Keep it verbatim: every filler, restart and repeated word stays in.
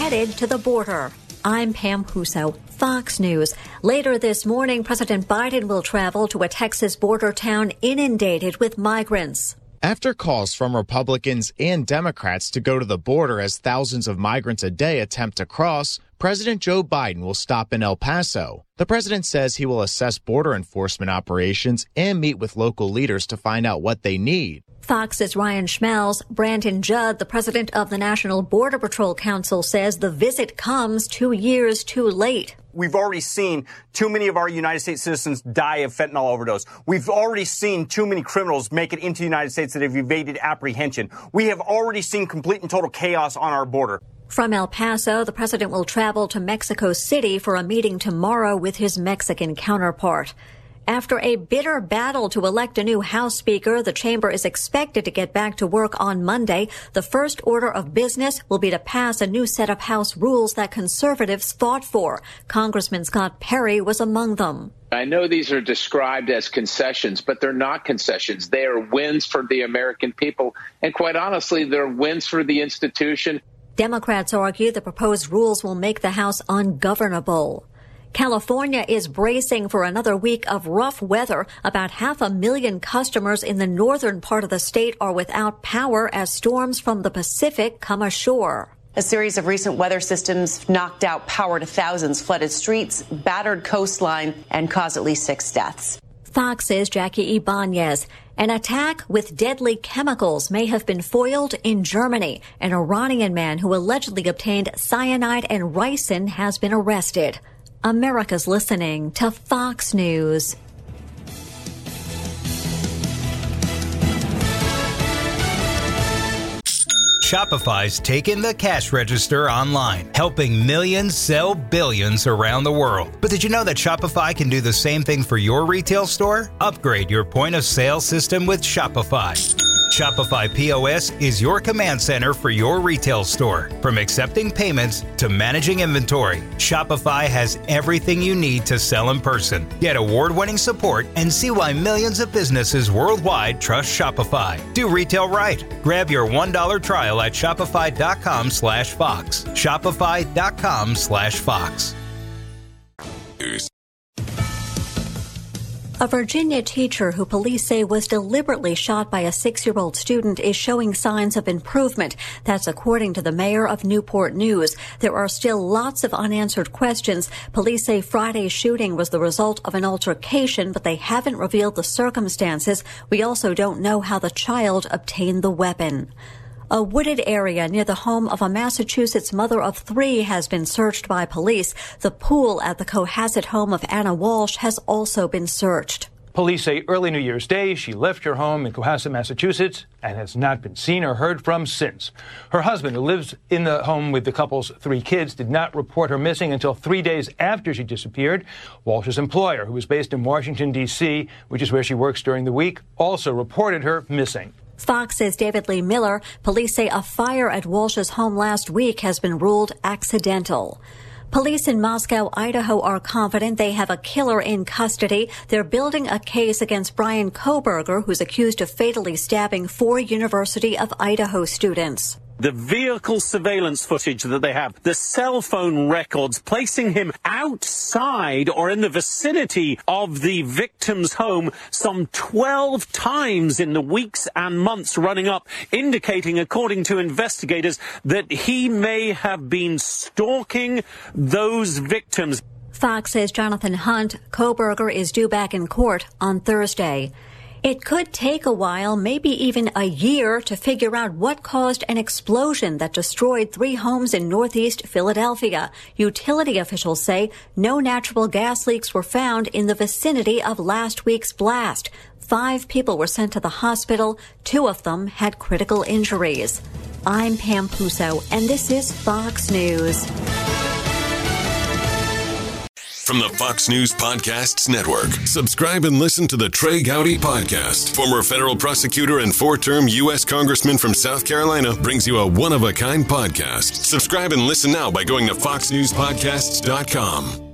headed to the border. I'm Pam Huso, Fox News. Later this morning, President Biden will travel to a Texas border town inundated with migrants. After calls from Republicans and Democrats to go to the border as thousands of migrants a day attempt to cross, President Joe Biden will stop in El Paso. The president says he will assess border enforcement operations and meet with local leaders to find out what they need. Fox's Ryan Schmelz. Brandon Judd, the president of the National Border Patrol Council, says the visit comes two years too late. We've already seen too many of our United States citizens die of fentanyl overdose. We've already seen too many criminals make it into the United States that have evaded apprehension. We have already seen complete and total chaos on our border. From El Paso, the president will travel to Mexico City for a meeting tomorrow with his Mexican counterpart. After a bitter battle to elect a new House Speaker, the chamber is expected to get back to work on Monday. The first order of business will be to pass a new set of House rules that conservatives fought for. Congressman Scott Perry was among them. I know these are described as concessions, but they're not concessions. They are wins for the American people. And quite honestly, they're wins for the institution. Democrats argue the proposed rules will make the House ungovernable. California is bracing for another week of rough weather. About half a million customers in the northern part of the state are without power as storms from the Pacific come ashore. A series of recent weather systems knocked out power to thousands, flooded streets, battered coastline, and caused at least six deaths. Fox's Jackie Ibanez. An attack with deadly chemicals may have been foiled in Germany. An Iranian man who allegedly obtained cyanide and ricin has been arrested. America's listening to Fox News. Shopify's taken the cash register online, helping millions sell billions around the world. But did you know that Shopify can do the same thing for your retail store? Upgrade your point of sale system with Shopify. Shopify P O S is your command center for your retail store. From accepting payments to managing inventory, Shopify has everything you need to sell in person. Get award-winning support and see why millions of businesses worldwide trust Shopify. Do retail right. Grab your one dollar trial at shopify.com slash Fox. Shopify.com slash Fox. A Virginia teacher who police say was deliberately shot by a six-year-old student is showing signs of improvement. That's according to the mayor of Newport News. There are still lots of unanswered questions. Police say Friday's shooting was the result of an altercation, but they haven't revealed the circumstances. We also don't know how the child obtained the weapon. A wooded area near the home of a Massachusetts mother of three has been searched by police. The pool at the Cohasset home of Anna Walsh has also been searched. Police say early New Year's Day, she left her home in Cohasset, Massachusetts, and has not been seen or heard from since. Her husband, who lives in the home with the couple's three kids, did not report her missing until three days after she disappeared. Walsh's employer, who is based in Washington, D C, which is where she works during the week, also reported her missing. Fox's David Lee Miller. Police say a fire at Walsh's home last week has been ruled accidental. Police in Moscow, Idaho are confident they have a killer in custody. They're building a case against Brian Kohberger, who's accused of fatally stabbing four University of Idaho students. The vehicle surveillance footage that they have, the cell phone records placing him outside or in the vicinity of the victim's home some twelve times in the weeks and months running up, indicating, according to investigators, that he may have been stalking those victims. Fox says Jonathan Hunt. Kohberger is due back in court on Thursday. It could take a while, maybe even a year, to figure out what caused an explosion that destroyed three homes in northeast Philadelphia. Utility officials say no natural gas leaks were found in the vicinity of last week's blast. Five people were sent to the hospital. Two of them had critical injuries. I'm Pam Puso, and this is Fox News. From the Fox News Podcasts Network, subscribe and listen to the Trey Gowdy Podcast. Former federal prosecutor and four-term U S Congressman from South Carolina brings you a one-of-a-kind podcast. Subscribe and listen now by going to fox news podcasts dot com.